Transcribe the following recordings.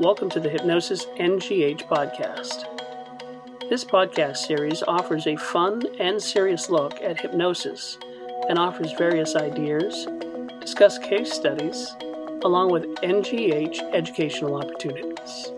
Welcome to the Hypnosis NGH podcast. This podcast series offers a fun and serious look at hypnosis and offers various ideas, discuss case studies, along with NGH educational opportunities.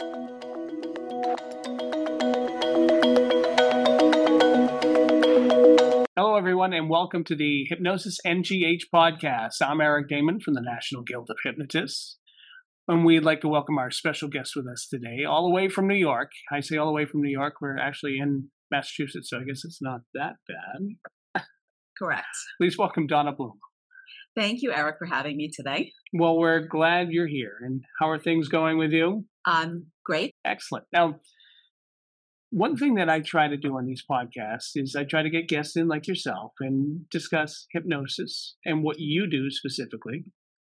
Hello, everyone, and welcome to the Hypnosis NGH podcast. I'm Eric Damon from the National Guild of Hypnotists. And we'd like to welcome our special guest with us today, all the way from New York. I say all the way from New York. We're actually in Massachusetts, so I guess it's not that bad. Correct. Please welcome Donna Bloom. Thank you, Eric, for having me today. Well, we're glad you're here. And how are things going with you? Great. Excellent. Now, one thing that I try to do on these podcasts is I try to get guests in like yourself and discuss hypnosis and what you do specifically.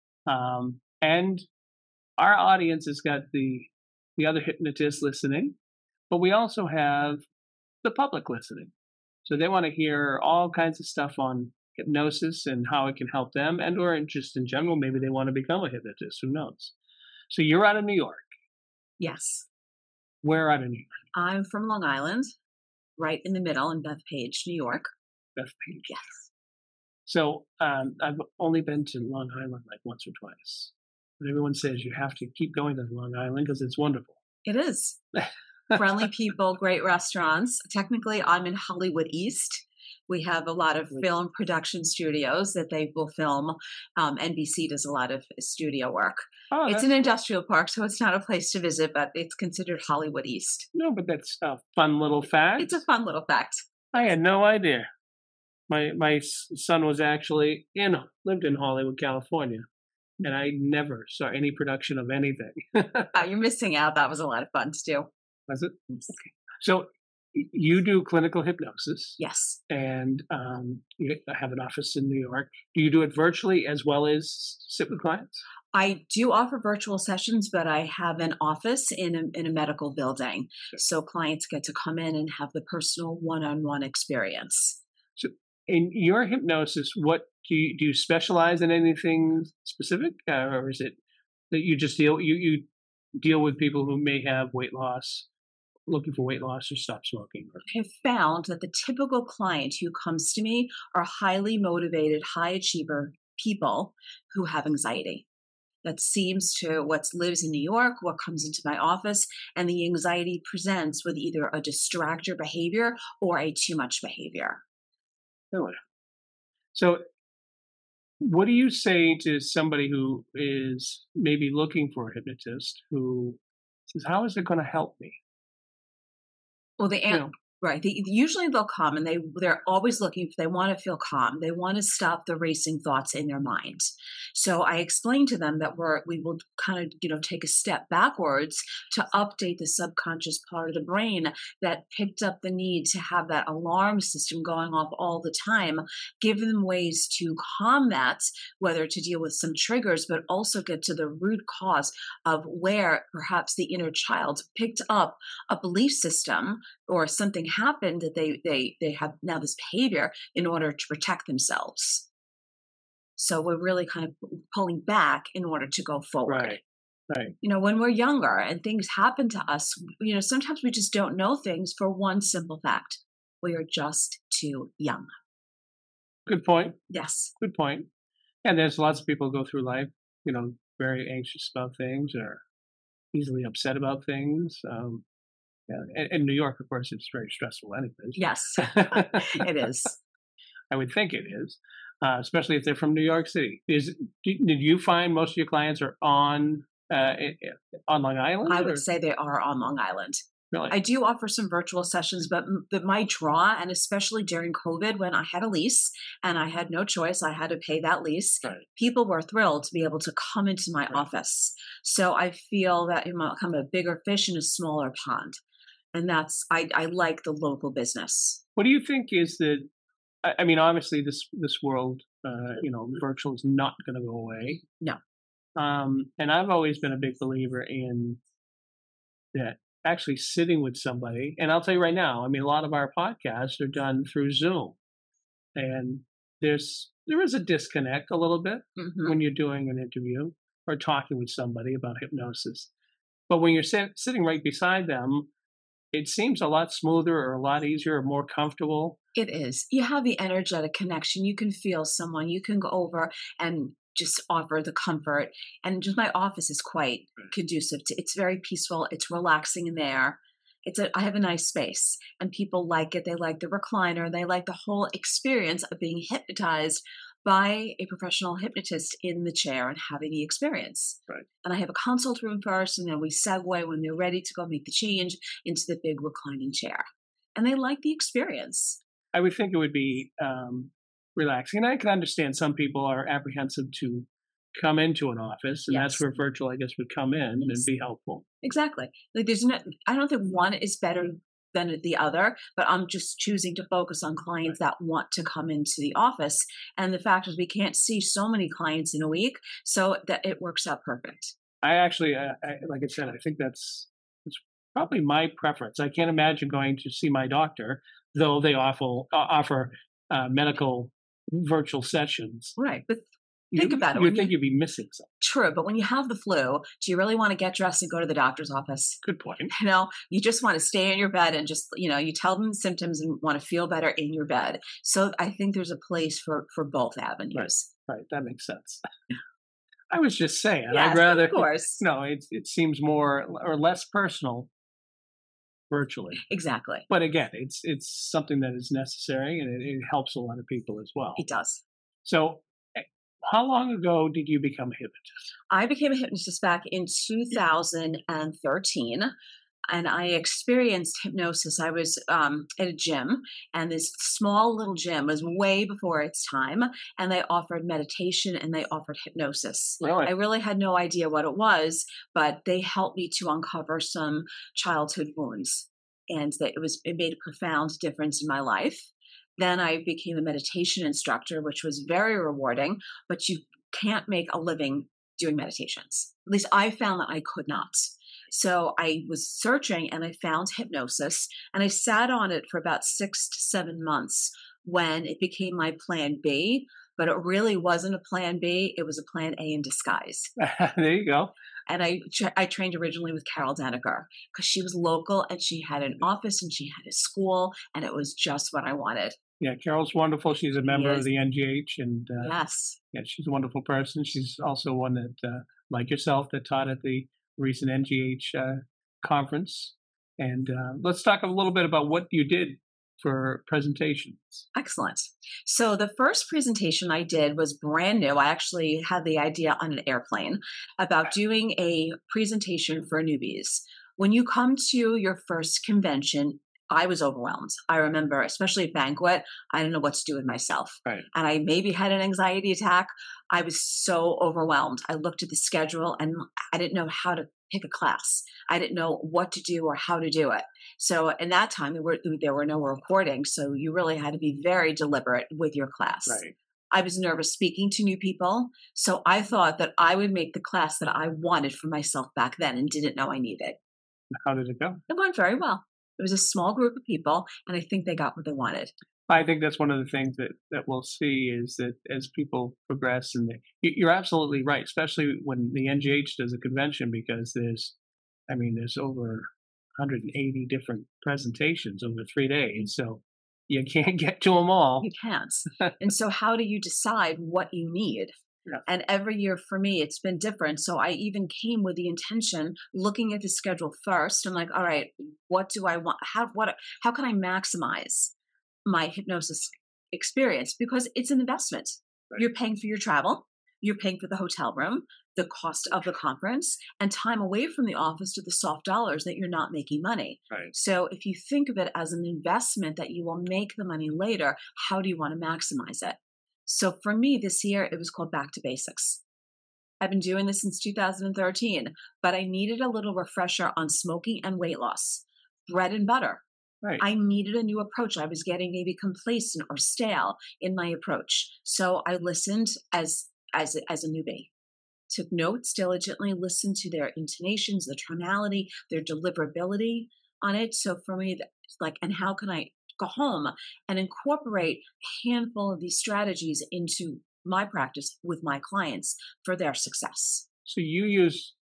And our audience has got the other hypnotists listening, but we also have the public listening. So they want to hear all kinds of stuff on hypnosis and how it can help them, and or just in general, maybe they want to become a hypnotist. Who knows? So you're out of New York. Yes. Where out of New York? I'm from Long Island, right in the middle in Bethpage, New York. Bethpage. Yes. So I've only been to Long Island like once or twice. But everyone says you have to keep going to Long Island because it's wonderful. It is. Friendly people, great restaurants. Technically, I'm in Hollywood East. We have a lot of film production studios that they will film. NBC does a lot of studio work. Oh, it's an industrial park, so it's not a place to visit, but it's considered Hollywood East. No, but that's a fun little fact. It's a fun little fact. I had no idea. My son was actually lived in Hollywood, California. And I never saw any production of anything. You're missing out. That was a lot of fun to do. Was it? Okay. So you do clinical hypnosis. Yes. And you have an office in New York. Do you do it virtually as well as sit with clients? I do offer virtual sessions, but I have an office in a medical building. Sure. So clients get to come in and have the personal one-on-one experience. So in your hypnosis, what do you specialize in anything specific, or is it that you just deal with people who may have weight loss, looking for weight loss, or stop smoking? I have found that the typical client who comes to me are highly motivated, high achiever people who have anxiety. That seems to what lives in New York, what comes into my office, and the anxiety presents with either a distractor behavior or a too much behavior. Really? So what do you say to somebody who is maybe looking for a hypnotist who says, how is it going to help me? Well, right. Usually they'll come and they're always looking, they want to feel calm. They want to stop the racing thoughts in their mind. So I explain to them that we will kind of, take a step backwards to update the subconscious part of the brain that picked up the need to have that alarm system going off all the time, give them ways to calm that, whether to deal with some triggers, but also get to the root cause of where perhaps the inner child picked up a belief system or something happened that they have now this behavior in order to protect themselves. So we're really kind of pulling back in order to go forward. Right. When we're younger and things happen to us, sometimes we just don't know things for one simple fact. We are just too young. Good point. Yes. Good point. And there's lots of people who go through life, very anxious about things or easily upset about things. Yeah, in New York, of course, it's very stressful anyways. Yes, it is. I would think it is, especially if they're from New York City. Did you find most of your clients are on Long Island? I would say they are on Long Island. Really? I do offer some virtual sessions, but my draw, and especially during COVID when I had a lease and I had no choice, I had to pay that lease, right. People were thrilled to be able to come into my office. So I feel that I'm a bigger fish in a smaller pond. And I like the local business. What do you think is obviously this world, virtual is not going to go away. No. And I've always been a big believer in that actually sitting with somebody. And I'll tell you right now, a lot of our podcasts are done through Zoom. And there is a disconnect a little bit when you're doing an interview or talking with somebody about hypnosis. But when you're sitting right beside them, it seems a lot smoother or a lot easier or more comfortable. It is. You have the energetic connection. You can feel someone. You can go over and just offer the comfort. And just my office is quite conducive to it's very peaceful. It's relaxing in there. I have a nice space and people like it. They like the recliner. They like the whole experience of being hypnotized by a professional hypnotist in the chair and having the experience. Right. And I have a consult room first, and then we segue when they're ready to go make the change into the big reclining chair. And they like the experience. I would think it would be relaxing. And I can understand some people are apprehensive to come into an office, and that's Yes. where virtual, I guess, would come in and Yes. be helpful. Exactly. Like there's no I don't think one is better than the other, but I'm just choosing to focus on clients that want to come into the office. And the fact is we can't see so many clients in a week, so that it works out perfect. I actually, like I said, I think that's probably my preference. I can't imagine going to see my doctor, though they offer medical virtual sessions. Right. But think about it You when think you you'd be missing something. true, but when you have the flu, do you really want to get dressed and go to the doctor's office? Good point. You just want to stay in your bed and just, you tell them the symptoms and want to feel better in your bed. So I think there's a place for both Right, avenues. right. That makes sense. I was just saying, I'd Yes, of rather, course. no, it seems more or less personal virtually. Exactly. But again, it's something that is necessary and it helps a lot of people as well. It does. So, eh, how long ago did you become a hypnotist? I became a hypnotist back in 2013, and I experienced hypnosis. I was at a gym, and this small little gym was way before its time, and they offered meditation and they offered hypnosis. Really? I really had no idea what it was, but they helped me to uncover some childhood wounds, and it made a profound difference in my life. Then I became a meditation instructor, which was very rewarding, but you can't make a living doing meditations. At least I found that I could not. So I was searching and I found hypnosis and I sat on it for about 6 to 7 months when it became my plan B. But it really wasn't a plan B, it was a plan A in disguise. There you go. And I trained originally with Carol Daniker because she was local and she had an office and she had a school and it was just what I wanted. Yeah, Carol's wonderful. She's a He member of is. the NGH, and Yes. yeah, she's a wonderful person. She's also one that, like yourself, that taught at the recent NGH conference. And let's talk a little bit about what you did for presentations. Excellent. So the first presentation I did was brand new. I actually had the idea on an airplane about doing a presentation for newbies. When you come to your first convention, I was overwhelmed. I remember, especially at banquet, I didn't know what to do with myself. Right. And I maybe had an anxiety attack. I was so overwhelmed. I looked at the schedule and I didn't know how to pick a class. I didn't know what to do or how to do it. So in that time, there were no recordings, so you really had to be very deliberate with your class. Right. I was nervous speaking to new people, so I thought that I would make the class that I wanted for myself back then and didn't know I needed. How did it go? It went very well. It was a small group of people, and I think they got what they wanted. I think that's one of the things that we'll see is that as people progress, and you're absolutely right, especially when the NGH does a convention, because there's over 180 different presentations over 3 days, so you can't get to them all. You can't. And so, how do you decide what you need? Yeah. And every year for me, it's been different. So I even came with the intention, looking at the schedule first. I'm like, all right, what do I want? How can I maximize my hypnosis experience? Because it's an investment. Right. You're paying for your travel, you're paying for the hotel room, the cost of the conference, and time away from the office to the soft dollars that you're not making money. Right. So if you think of it as an investment that you will make the money later, how do you want to maximize it? So for me this year, it was called Back to Basics. I've been doing this since 2013, but I needed a little refresher on smoking and weight loss. Bread and butter. Right. I needed a new approach. I was getting maybe complacent or stale in my approach. So I listened as a newbie. Took notes diligently, listened to their intonations, the tonality, their deliverability on it. So for me, it's like, and how can I go home and incorporate a handful of these strategies into my practice with my clients for their success? So you use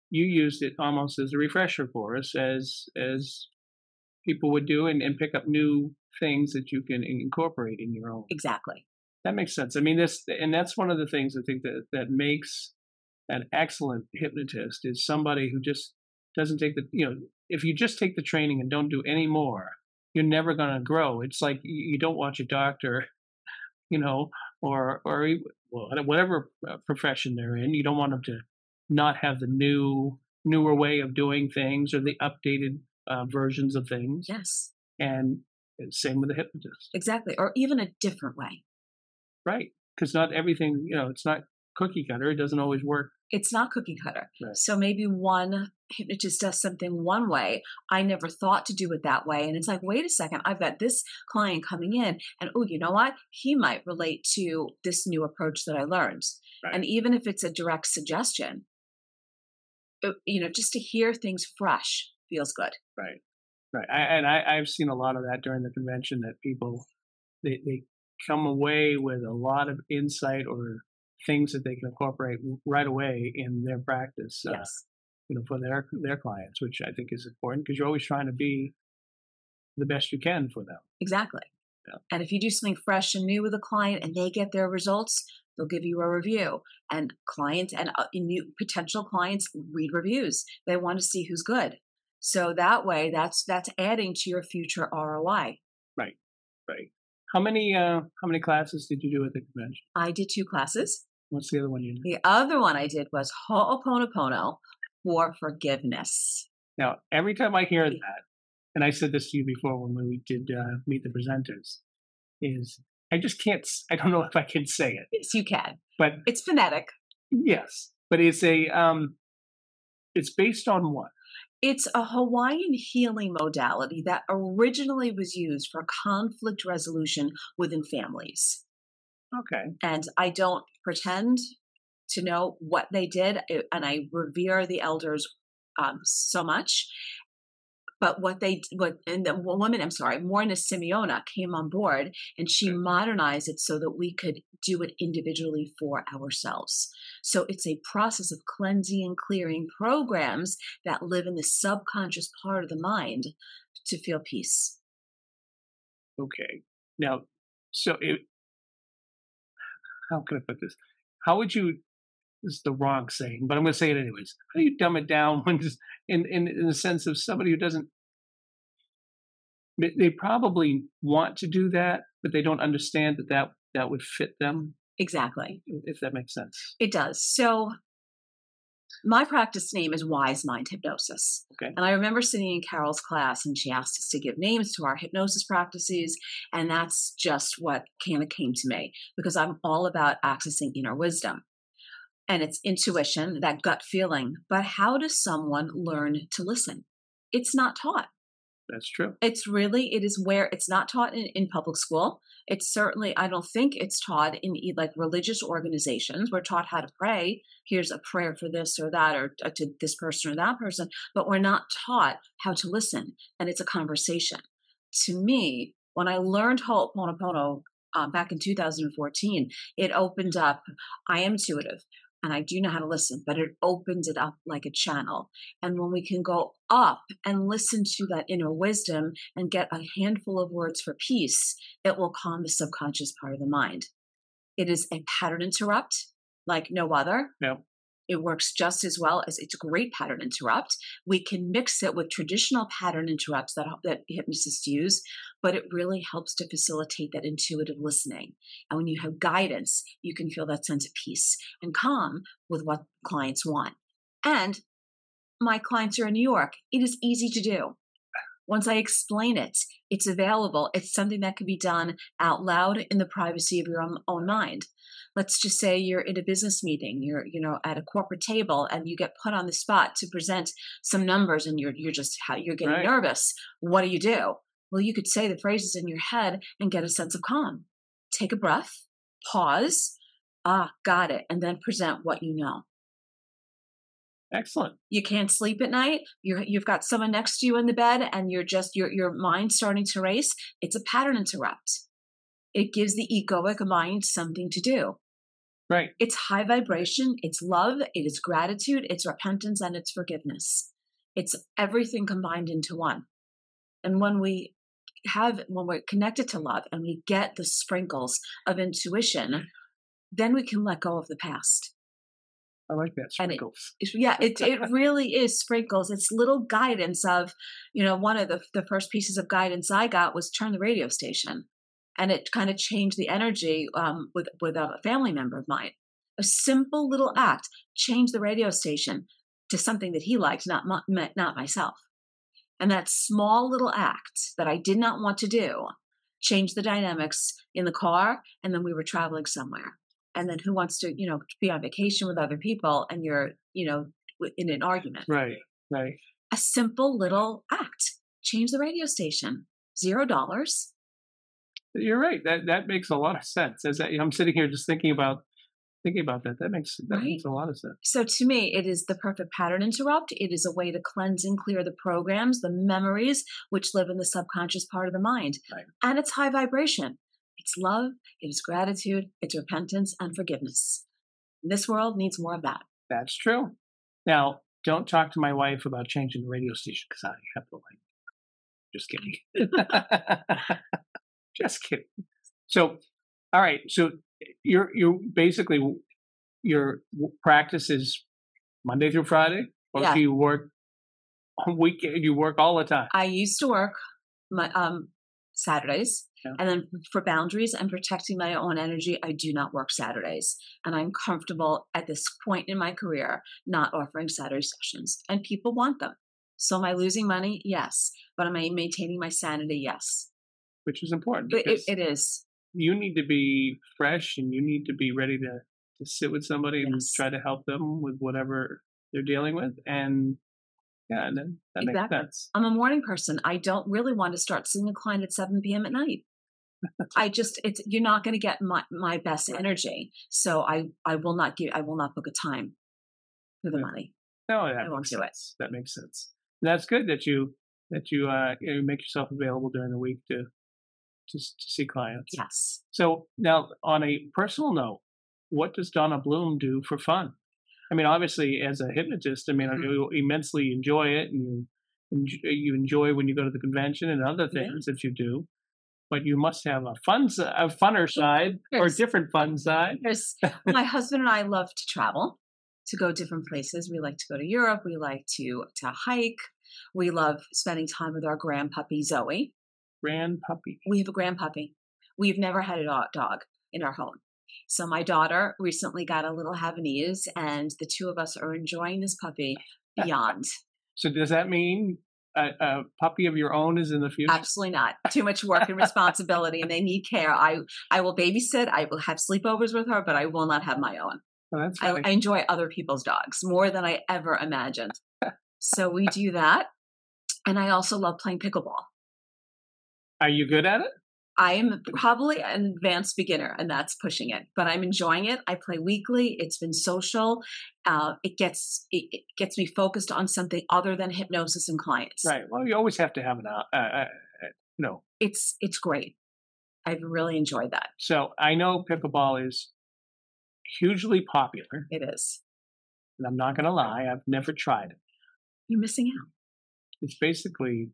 you used it almost as a refresher for us, as people would do, and pick up new things that you can incorporate in your own. Exactly. That makes sense. I mean, this, and that's one of the things I think that makes an excellent hypnotist is somebody who just doesn't take the, if you just take the training and don't do any more, you're never going to grow. It's like you don't watch a doctor, you know, well, whatever profession they're in. You don't want them to not have the newer way of doing things or the updated versions of things. Yes, And same with the hypnotist, exactly. Or even a different way. right? Because not everything, it's not cookie cutter. It doesn't always work. It's not cookie cutter. Right. So maybe one hypnotist does something one way. I never thought to do it that way. And it's like, wait a second, I've got this client coming in, and oh, you know what? He might relate to this new approach that I learned. Right. And even if it's a direct suggestion, just to hear things fresh feels good. Right. Right. I've seen a lot of that during the convention, that people, they come away with a lot of insight or things that they can incorporate right away in their practice, Yes, for their clients, which I think is important because you're always trying to be the best you can for them. exactly. Yeah. And if you do something fresh and new with a client and they get their results, they'll give you a review. And clients and new potential clients read reviews. They want to see who's good. So that way, that's adding to your future ROI. Right. Right. How many classes did you do at the convention? I did 2 classes. What's the other one you did? The other one I did was Ho'oponopono for forgiveness. Now, every time I hear that, and I said this to you before when we did meet the presenters, is I just can't. I don't know if I can say it. Yes, you can. But It's phonetic. yes, but it's it's based on what? It's a Hawaiian healing modality that originally was used for conflict resolution within families. Okay. And I don't pretend to know what they did, and I revere the elders so much. But and the woman, I'm sorry, Morna Simeona came on board, and she modernized it so that we could do it individually for ourselves. So it's a process of cleansing and clearing programs that live in the subconscious part of the mind to feel peace. Okay. Now, so how can I put this? How would you? This is the wrong saying, but I'm going to say it anyways. How do you dumb it down when just in the sense of somebody who doesn't? They probably want to do that, but they don't understand that would fit them. Exactly. If that makes sense. It does. So my practice name is Wise Mind Hypnosis. Okay. And I remember sitting in Carol's class and she asked us to give names to our hypnosis practices. And that's just what kind of came to me because I'm all about accessing inner wisdom. And it's intuition, that gut feeling. But how does someone learn to listen? It's not taught. That's true. It is where it's not taught in public school. It's certainly, I don't think it's taught in like religious organizations. We're taught how to pray. Here's a prayer for this or that, or to this person or that person, but we're not taught how to listen. And it's a conversation. To me, when I learned Ho'oponopono back in 2014, it opened up, I am intuitive. And I do know how to listen, but it opens it up like a channel. And when we can go up and listen to that inner wisdom and get a handful of words for peace, it will calm the subconscious part of the mind. It is a pattern interrupt like no other. Yep. It works just as well as it's a great pattern interrupt. We can mix it with traditional pattern interrupts that hypnotists use, but it really helps to facilitate that intuitive listening. And when you have guidance, you can feel that sense of peace and calm with what clients want. And my clients are in New York. It is easy to do. Once I explain it, it's available. It's something that can be done out loud in the privacy of your own mind. Let's just say you're in a business meeting, you're at a corporate table, and you get put on the spot to present some numbers, and you're getting Right. nervous. What do? Well, you could say the phrases in your head and get a sense of calm. Take a breath, pause. Got it, and then present what you know. Excellent. You can't sleep at night. You've got someone next to you in the bed, and your mind's starting to race. It's a pattern interrupt. It gives the egoic mind something to do. Right. It's high vibration, it's love, it is gratitude, it's repentance, and it's forgiveness. It's everything combined into one. And when we're connected to love and we get the sprinkles of intuition, then we can let go of the past. I like that. And Sprinkles. it really is sprinkles. It's little guidance of, one of the first pieces of guidance I got was turn the radio station. And it kind of changed the energy with a family member of mine. A simple little act changed the radio station to something that he liked, not myself. And that small little act that I did not want to do changed the dynamics in the car. And then we were traveling somewhere. And then who wants to, be on vacation with other people and you're, in an argument? Right. Right. A simple little act. Change the radio station. $0. You're right. That makes a lot of sense. I'm sitting here just thinking about that. That makes Right. a lot of sense. So to me, it is the perfect pattern interrupt. It is a way to cleanse and clear the programs, the memories, which live in the subconscious part of the mind. Right. And it's high vibration. It's love, it is gratitude, it's repentance and forgiveness. This world needs more of that. That's true. Now, don't talk to my wife about changing the radio station because I have the light. Just kidding. Just kidding. So, all right. So you're basically your practice is Monday through Friday, or Yeah. do you work on weekend? You work all the time. I used to work my Saturdays, Yeah. and then for boundaries and protecting my own energy, I do not work Saturdays. And I'm comfortable at this point in my career not offering Saturday sessions. And people want them. So am I losing money? Yes. But am I maintaining my sanity? Yes. Which is important But because it is. you need to be fresh and you need to be ready to sit with somebody and Yes. try to help them with whatever they're dealing with. And yeah, and then that makes Exactly. sense. I'm a morning person. I don't really want to start seeing a client at 7 p.m. at night. You're not going to get my best Right. energy. So I will not book a time for the Yeah. money. No, I that won't makes do it. sense. That makes sense. And that's good that you make yourself available during the week to see clients. Yes. So now, on a personal note, what does Donna Bloom do for fun? I mean, obviously, as a hypnotist, I mean, Mhm. you immensely enjoy it, and you enjoy when you go to the convention and other Yeah. things that you do. But you must have a funner side or a Yes. different fun side. My husband and I love to travel, to go different places. We like to go to Europe. We like to hike. We love spending time with our grandpuppy Zoe. Grand puppy. We have a grandpuppy. We've never had a dog in our home. So my daughter recently got a little Havanese, and the two of us are enjoying this puppy beyond. So does that mean a puppy of your own is in the future? Absolutely not. Too much work and responsibility, and they need care. I will babysit. I will have sleepovers with her, but I will not have my own. Oh, that's I nice. enjoy other people's dogs more than I ever imagined. So we do that. And I also love playing pickleball. Are you good at it? I am probably an advanced beginner, and that's pushing it, but I'm enjoying it. I play weekly. It's been social. It gets me focused on something other than hypnosis and clients. Right. Well, you always have to have no. It's great. I've really enjoyed that. So I know pickleball is hugely popular, It is. and I'm not going to lie, I've never tried it. You're missing out. It's basically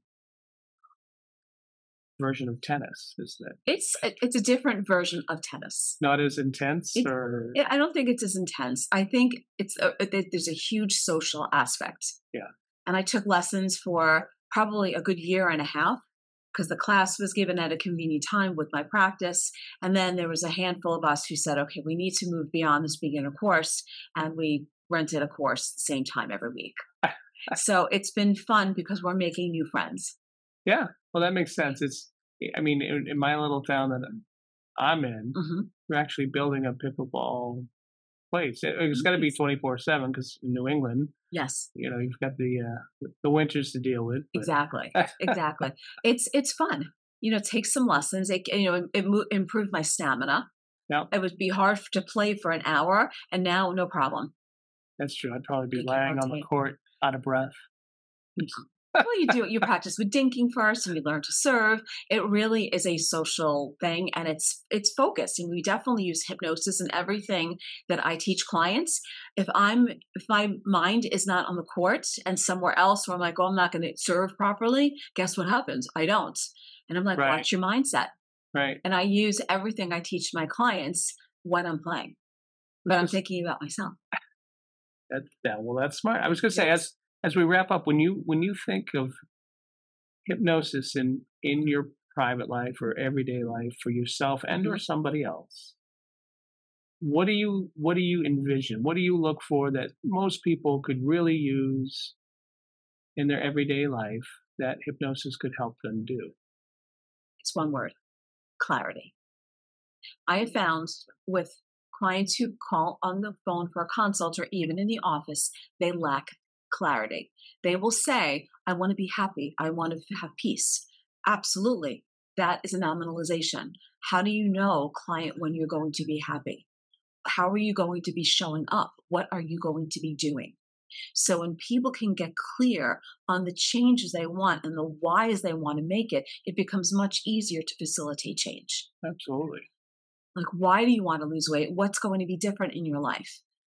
a version of tennis, isn't it? It's a different version of tennis. Not as intense, It- or I don't think it's as intense. I think there's a huge social aspect. Yeah. And I took lessons for probably a good year and a half because the class was given at a convenient time with my practice. And then there was a handful of us who said, okay, we need to move beyond this beginner course. And we rented a course the same time every week. So it's been fun because we're making new friends. yeah. Well, that makes sense. I mean, in my little town that I'm in, Hmm. we're actually building a pickleball place. It's got to be 24/7 because in New England, Yes, you've got the winters to deal with. But exactly. Exactly. It's fun. Take some lessons. It improved my stamina. Yeah, It would be hard to play for an hour, and now no problem. that's true. I'd probably be You can lying on the rotate. court out of breath. Well, you practice with dinking first and you learn to serve. It really is a social thing and it's focused. And we definitely use hypnosis in everything that I teach clients. If my mind is not on the court and somewhere else where I'm like, oh, I'm not going to serve properly, guess what happens? I don't. And I'm like, Right. watch your mindset. Right. And I use everything I teach my clients when I'm playing. But I'm thinking about myself. Well, that's smart. I was going to say, Yes. as we wrap up, when you think of hypnosis in your private life or everyday life for yourself and or somebody else, what do you envision? What do you look for that most people could really use in their everyday life that hypnosis could help them do? It's one word: clarity. I have found with clients who call on the phone for a consult or even in the office, they lack clarity. They will say, I want to be happy. I want to have peace. Absolutely. That is a nominalization. How do you know, client, when you're going to be happy? How are you going to be showing up? What are you going to be doing? So when people can get clear on the changes they want and the whys they want to make it, it becomes much easier to facilitate change. Absolutely. Like, why do you want to lose weight? What's going to be different in your life?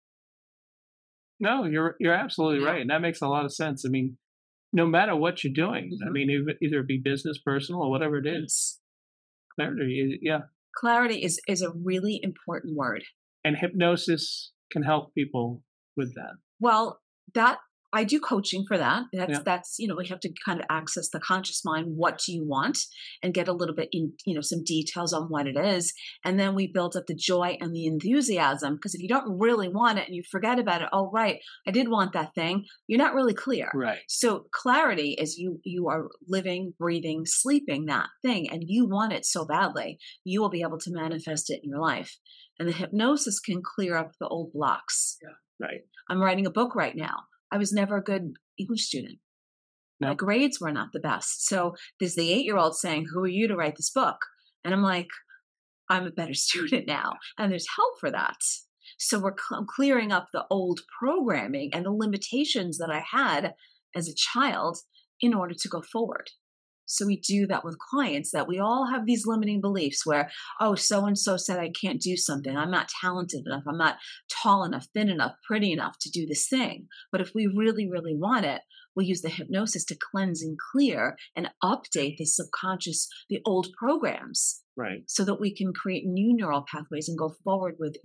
No, you're absolutely Yeah. right, and that makes a lot of sense. I mean, no matter what you're doing, I mean, either it be business, personal, or whatever it is, clarity, yeah. Clarity is a really important word. And hypnosis can help people with that. Well, that I do coaching for that. Yeah. That's we have to kind of access the conscious mind. What do you want? And get a little bit in, some details on what it is. And then we build up the joy and the enthusiasm. Because if you don't really want it and you forget about it, oh, right, I did want that thing, you're not really clear. Right. So clarity is you are living, breathing, sleeping that thing, and you want it so badly, you will be able to manifest it in your life. And the hypnosis can clear up the old blocks. Yeah. Right. I'm writing a book right now. I was never a good English student. No. My grades were not the best. So there's the 8-year-old saying, who are you to write this book? And I'm like, I'm a better student now. And there's help for that. So we're clearing up the old programming and the limitations that I had as a child in order to go forward. So we do that with clients, that we all have these limiting beliefs where, oh, so-and-so said I can't do something. I'm not talented enough. I'm not tall enough, thin enough, pretty enough to do this thing. But if we really, really want it, we'll use the hypnosis to cleanse and clear and update the subconscious, the old programs. Right. So that we can create new neural pathways and go forward with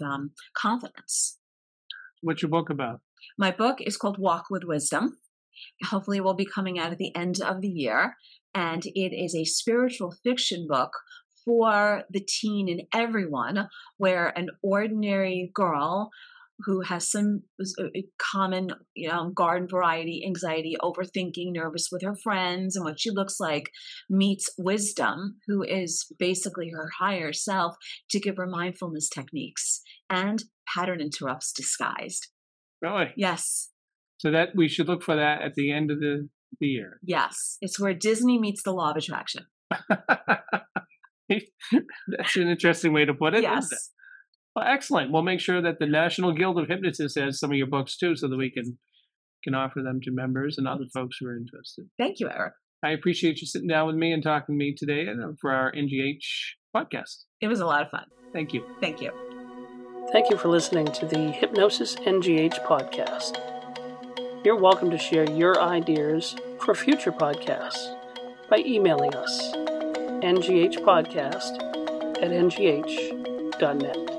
confidence. What's your book about? My book is called Walk with Wisdom. Hopefully it will be coming out at the end of the year. And it is a spiritual fiction book for the teen and everyone, where an ordinary girl who has some common, garden variety anxiety, overthinking, nervous with her friends and what she looks like, meets Wisdom, who is basically her higher self, to give her mindfulness techniques and pattern interrupts disguised. Really? Yes. So that we should look for that at the end of the year. Yes. It's where Disney meets the law of attraction. That's an interesting way to put it. Yes. Isn't it? Well, excellent. We'll make sure that the National Guild of Hypnotists has some of your books too, so that we can offer them to members and other folks who are interested. Thank you, Eric. I appreciate you sitting down with me and talking to me today for our NGH podcast. It was a lot of fun. Thank you. Thank you. Thank you for listening to the Hypnosis NGH podcast. You're welcome to share your ideas for future podcasts by emailing us, nghpodcast@ngh.net.